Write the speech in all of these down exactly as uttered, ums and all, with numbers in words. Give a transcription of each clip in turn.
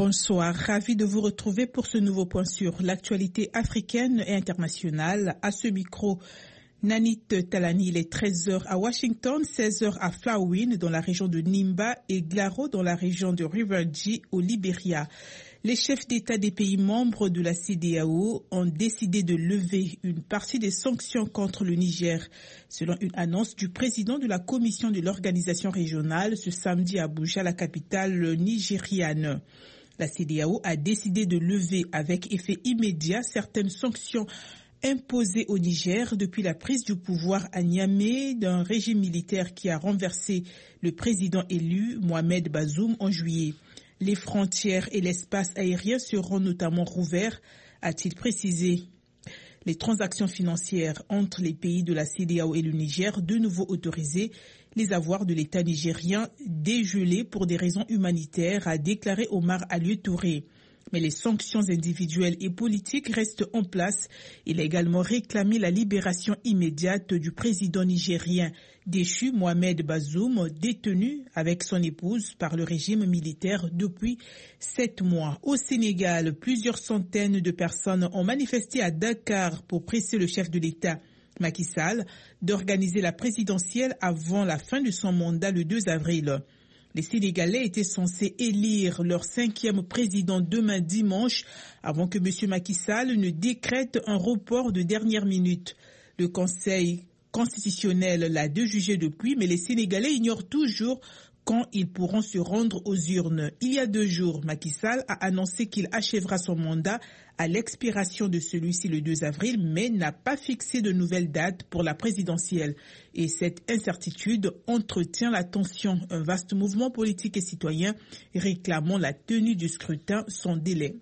Bonsoir, ravi de vous retrouver pour ce nouveau point sur l'actualité africaine et internationale. À ce micro, Nanit Talani, il est treize heures à Washington, seize heures à Flawin dans la région de Nimba et Glaro dans la région de Rivergy au Libéria. Les chefs d'État des pays membres de la C E D E A O ont décidé de lever une partie des sanctions contre le Niger, selon une annonce du président de la commission de l'organisation régionale ce samedi à Abuja, la capitale nigériane. La C E D E A O a décidé de lever avec effet immédiat certaines sanctions imposées au Niger depuis la prise du pouvoir à Niamey d'un régime militaire qui a renversé le président élu Mohamed Bazoum en juillet. Les frontières et l'espace aérien seront notamment rouverts, a-t-il précisé. Les transactions financières entre les pays de la C E D E A O et le Niger, de nouveau autorisées, les avoirs de l'État nigérien dégelés pour des raisons humanitaires, a déclaré Omar Alieu Touré. Mais les sanctions individuelles et politiques restent en place. Il a également réclamé la libération immédiate du président nigérien déchu Mohamed Bazoum, détenu avec son épouse par le régime militaire depuis sept mois. Au Sénégal, plusieurs centaines de personnes ont manifesté à Dakar pour presser le chef de l'État, Macky Sall, d'organiser la présidentielle avant la fin de son mandat le deux avril. Les Sénégalais étaient censés élire leur cinquième président demain dimanche avant que M. Macky Sall ne décrète un report de dernière minute. Le Conseil constitutionnel l'a déjugé depuis, mais les Sénégalais ignorent toujours quand ils pourront se rendre aux urnes. Il y a deux jours, Macky Sall a annoncé qu'il achèvera son mandat à l'expiration de celui-ci le deux avril, mais n'a pas fixé de nouvelle date pour la présidentielle. Et cette incertitude entretient la tension. Un vaste mouvement politique et citoyen réclamant la tenue du scrutin sans délai.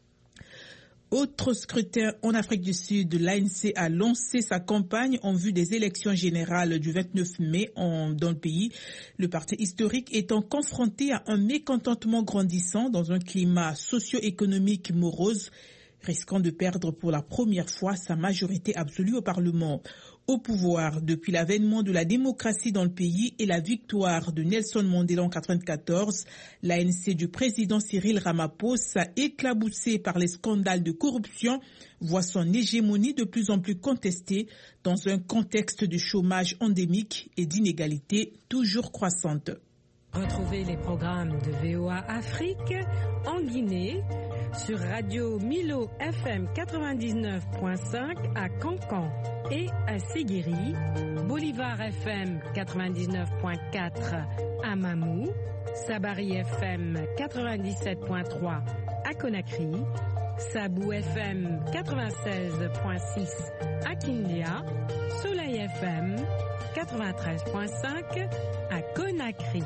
Autre scrutin en Afrique du Sud, l'A N C a lancé sa campagne en vue des élections générales du vingt-neuf mai en, dans le pays. Le parti historique étant confronté à un mécontentement grandissant dans un climat socio-économique morose, risquant de perdre pour la première fois sa majorité absolue au Parlement. Au pouvoir depuis l'avènement de la démocratie dans le pays et la victoire de Nelson Mandela en quatre-vingt-quatorze, l'A N C du président Cyril Ramaphosa, éclaboussé par les scandales de corruption, voit son hégémonie de plus en plus contestée dans un contexte de chômage endémique et d'inégalités toujours croissantes. Retrouvez les programmes de V O A Afrique en Guinée sur Radio Milo F M quatre-vingt-dix-neuf point cinq à Cancan et à Séguéri, Bolivar F M quatre-vingt-dix-neuf point quatre à Mamou, Sabari F M quatre-vingt-dix-sept point trois à Conakry, Sabou F M quatre-vingt-seize point six à Kindia, Soleil F M quatre-vingt-treize point cinq à Conakry.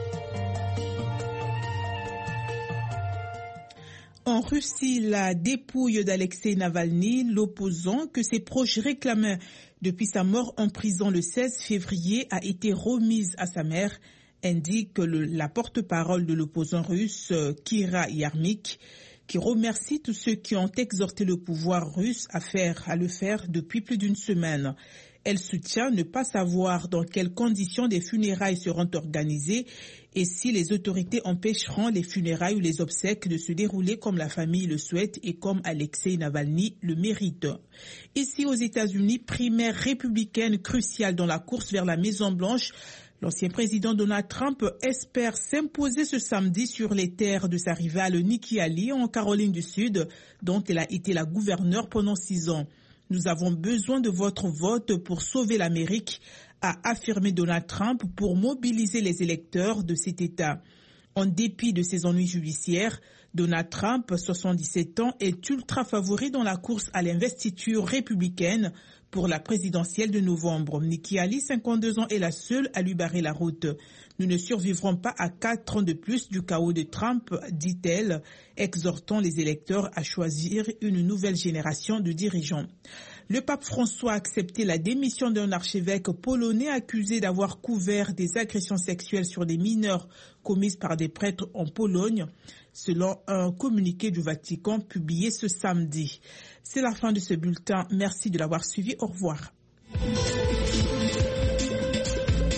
En Russie, la dépouille d'Alexeï Navalny, l'opposant que ses proches réclamaient depuis sa mort en prison le seize février, a été remise à sa mère, indique le, la porte-parole de l'opposant russe, Kira Yarmyk, qui remercie tous ceux qui ont exhorté le pouvoir russe à faire, à le faire depuis plus d'une semaine. Elle soutient ne pas savoir dans quelles conditions des funérailles seront organisées et si les autorités empêcheront les funérailles ou les obsèques de se dérouler comme la famille le souhaite et comme Alexeï Navalny le mérite. Ici aux États-Unis, primaire républicaine cruciale dans la course vers la Maison-Blanche, l'ancien président Donald Trump espère s'imposer ce samedi sur les terres de sa rivale Nikki Haley en Caroline du Sud, dont elle a été la gouverneure pendant six ans. Nous avons besoin de votre vote pour sauver l'Amérique, a affirmé Donald Trump pour mobiliser les électeurs de cet État. En dépit de ses ennuis judiciaires, Donald Trump, soixante-dix-sept ans, est ultra favori dans la course à l'investiture républicaine pour la présidentielle de novembre. Nikki Haley, cinquante-deux ans, est la seule à lui barrer la route. Nous ne survivrons pas à quatre ans de plus du chaos de Trump, dit-elle, exhortant les électeurs à choisir une nouvelle génération de dirigeants. Le pape François a accepté la démission d'un archevêque polonais accusé d'avoir couvert des agressions sexuelles sur des mineurs commises par des prêtres en Pologne, selon un communiqué du Vatican publié ce samedi. C'est la fin de ce bulletin. Merci de l'avoir suivi. Au revoir.